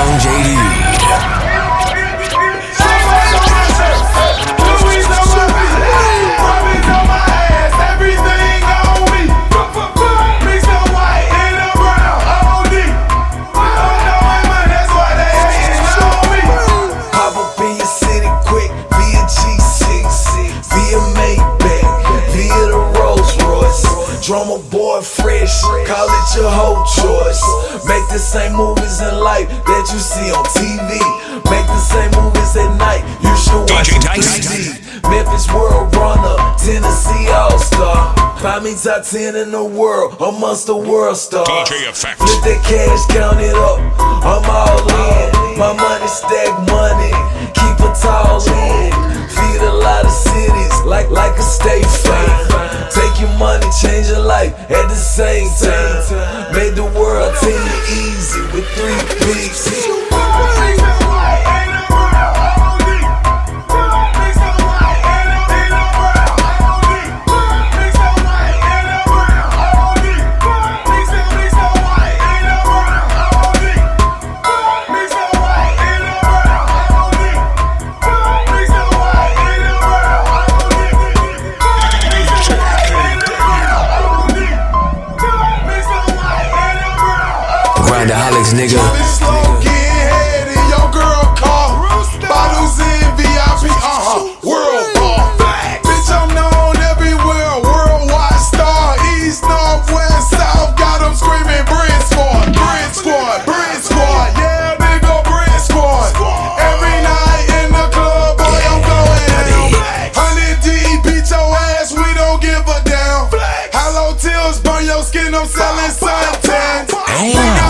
Young JD. Drummer boy fresh, call it your whole choice. Make the same movies in life that you see on TV. Make the same movies at night, you should watch DJ on Dice. 3D. Memphis World Runner, Tennessee All-Star. Find me top 10 in the world, amongst the world stars. DJ Effect. Flip that cash, count it up, I'm all in. My money stack money, keep a tall in. Feed a lot of cities, like a state fame. Take your money, change your life at the same time. Made the world 10 easy with 3 beats. Grindaholics, nigga. Slow, get head in your girl car. Bottles in VIP, world bar. Bitch, I'm known everywhere, worldwide star. East, north, west, south, got them screaming Brent Squad, Brent Squad, Brent Squad. Yeah, nigga, Brent Squad. Every night in the club, boy, I'm going down. 100 deep, beat your ass, we don't give a damn. Hollow tills, burn your skin, I'm selling suntan. Damn.